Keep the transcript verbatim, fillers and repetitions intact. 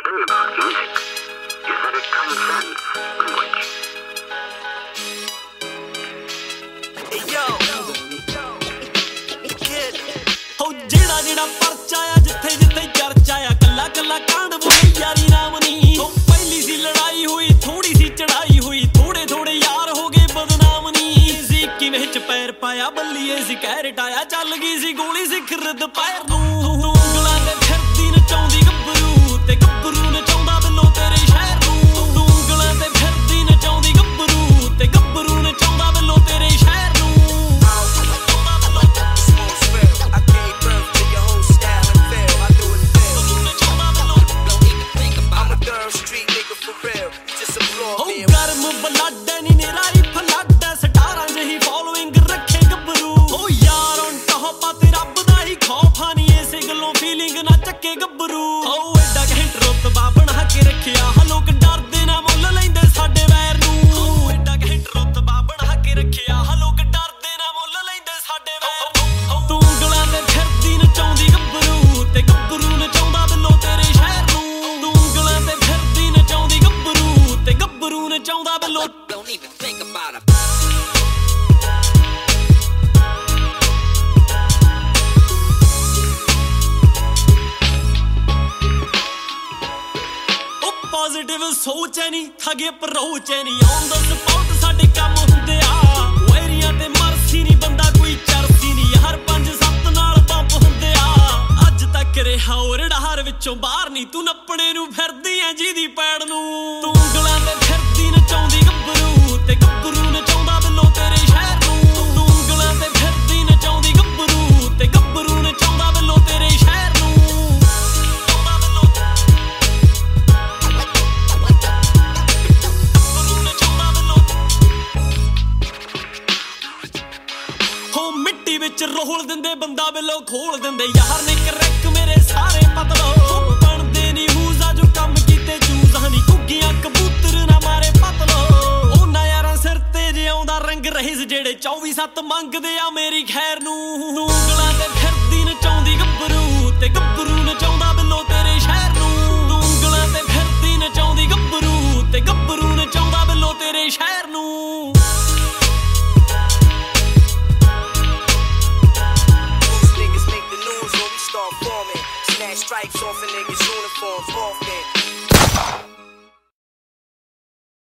thing about music is that it transcends language. Hey yo, kid. ਹੋ ਜਿਹੜਾ ਜਿਹੜਾ ਪਰਚਾ ਆ ਜਿੱਥੇ ਜਿੱਥੇ ਚਰਚਾ ਆ ਕੱਲਾ ਕੱਲਾ ਕਾਂਡ ਬੋਲੇ ਯਾਰੀ ਨਾਮ ਨਹੀਂ ਹੋ ਪਹਿਲੀ ਸੀ ਲੜਾਈ ਹੋਈ ਥੋੜੀ ਸੀ ਚੜਾਈ ਹੋਈ ਥੋੜੇ ਥੋੜੇ ਯਾਰ ਹੋ ਗਏ ਬਦਨਾਮ ਨਹੀਂ ਸੀ ਕਿਵੇਂ ਚ ਪੈਰ ਪਾਇਆ ਬੱਲੀਏ ਸੀ ਕਹਿ ਰਟਾਇਆ ਚੱਲ ਗਈ ਸੀ ਗੋਲੀ ਸਿਖਰ ਦੁਪਹਿਰ ਨੂੰ ਉਂਗਲਾਂ ਤੇ ਫਿਰਦੀ ਨਚਾਉਂਦੀ ਗੱਭਰੂ ਤੇ ਗੱਭਰੂ ਨਚਾਉਂਦਾ ਬਿੱਲੋ ਤੇਰੇ ਸ਼ਹਿਰ ਨੂੰ ਉਂਗਲਾਂ ਤੇ ਫਿਰਦੀ ਨਚਾਉਂਦੀ ਗੱਭਰੂ ਤੇ ਗੱਭਰੂ ਨਚਾਉਂਦਾ ਬਿੱਲੋ ਤੇਰੇ ਸ਼ਹਿਰ ਨੂੰ ਗਰਮ ਬਲੱਡ ਨੀ ਨਿਰਾਈ ਫਲੱਡ ਸਟਾਰਾਂ ਜਿਹੀ ਫੋਲੋਇੰਗ ਰੱਖੇ ਗੱਭਰੂ ਓ ਯਾਰ ਔਨ ਟੌਪ ਆ ਤੇ ਰੱਬ ਦਾ ਹੀ ਖੌਫ ਆ ਨੀ ਇਸੇ ਗੱਲੋਂ ਫੀਲਿੰਗ ਨਾ ਚੱਕੇ ਗੱਭਰੂ ਓ ਐਡਾ ਘੈਂਟ ਰੁਤਬਾ ਬਣਾ ਕੇ ਰੱਖਿਆ ਲੋਕ ਡਰਦੇ ਨਾ ਮੁੱਲ ਲੈਂਦੇ ਸਾਡੇ ਵੈਰ ਨੂੰ ਓ ਐਡਾ ਘੈਂਟ ਰੁਤਬਾ ਬਣਾ ਕੇ ਰੱਖਿਆ ਲੋਕ ਡਰਦੇ ਨਾ ਮੁੱਲ ਲੈਂਦੇ ਸਾਡੇ ਵੈਰ ਨੂੰ ਤੂੰ ਉਂਗਲਾਂ ਤੇ ਫਿਰਦੀ ਨਚਾਉਂਦੀ ਗੱਭਰੂ ਤੇ ਗੱਭਰੂ ਨਚਾਉਂਦਾ ਬਿੱਲੋ ਤੇਰੇ ਸ਼ਹਿਰ ਨੂੰ ਤੂੰ ਉਂਗਲਾਂ ਤੇ ਫਿਰਦੀ ਨਚਾਉਂਦੀ ਗੱਭਰੂ ਤੇ ਗੱਭਰੂ ਨਚਾਉਂਦਾ ਬਿੱਲੋ Don't even think about it. Positive ਸੋਚ ਐ ਨੀ ਠੱਗੇ ਅਪਰੋਚ ਐ ਨੀ ਔਨ ਦਾ ਸਪੌਟ ਸਾਡੇ ਕੰਮ ਹੁੰਦੇ ਆ ਵੈਰੀਆਂ ਤੇ ਮਰਸੀ ਨੀ ਬੰਦਾ ਕੋਈ ਚਰਸੀ ਨੀ ਹਰ ਪੰਜ ਸੱਤ ਨਾਲ ਬੰਬ ਹੁੰਦੇ ਆ ਅੱਜ ਤੱਕ ਰਿਹਾ ਔਰੜਾਰ ਵਿੱਚੋਂ ਬਾਹਰ ਨੀ ਤੂੰ ਨੱਪਣੇ ਨੂੰ ਫਿਰਦੀ ਐ ਜਿਹਦੀ ਪੈੜ ਨੂੰ ਤੂੰ ਉਂਗਲਾਂ ਤੇ ਫਿਰਦੀ ਨਚਾਉਂਦੀ ਗੱਭਰੂ ਤੇ ਗੱਭਰੂ ਨਚਾਉਂਦਾ ਬਿੱਲੋ ਤੇਰੇ ਸ਼ਹਿਰ ਨੂੰ ਤੂੰ ਉਂਗਲਾਂ ਤੇ ਫਿਰਦੀ ਨਚਾਉਂਦੀ ਗੱਭਰੂ ਤੇ ਗੱਭਰੂ ਨਚਾਉਂਦਾ ਬਿੱਲੋ ਤੇਰੇ ਸ਼ਹਿਰ ਨੂੰ ਮਿੱਟੀ ਵਿੱਚ ਰੋਲ ਦਿੰਦੇ ਬੰਦਾ ਬਿੱਲੋ ਖੋਲ ਦਿੰਦੇ ਯਾਰ ਨੇ ਕਰੈਕ ਮੇਰੇ ਸਾਰੇ ਪਤਲੋ ਬਣਦੇ ਨੀ ਹੂਜ਼ਾ ਜੋ ਕੰਮ ਕੀਤੇ ਚੂਜ਼ ਹਨੀ ਕੁੱਗੀਆਂ ਕਬੂਤਰ ਨਾ ਮਾਰੇ ਪਤਲੋ ਉਹਨਾਂ ਯਾਰਾਂ ਸਿਰ ਤੇ ਜਿਉਂਦਾ ਰੰਗ ਰਹਿਸ ਜਿਹੜੇ ਚੌਵੀ ਸੱਤ ਮੰਗਦੇ ਆ ਮੇਰੀ ਖੈਰ ਨੂੰ ਉਂਗਲਾਂ ਤੇ ਫਿਰਦੀ ਨਚਾਉਂਦੀ ਗੱਭਰੂ ਤੇ ਗੱਭਰੂ ਨਚਾਉਂਦਾ ਬਿੱਲੋ ਤੇਰੇ ਸ਼ਹਿਰ ਨੂੰ ਉਂਗਲਾਂ ਤੇ ਫਿਰਦੀ ਨਚਾਉਂਦੀ ਗੱਭਰੂ ਤੇ ਗੱਭਰੂ ਨਚਾਉਂਦਾ ਬਿੱਲੋ ਤੇਰੇ ਸ਼ਹਿਰ ਨੂੰ Stripes off a nigga's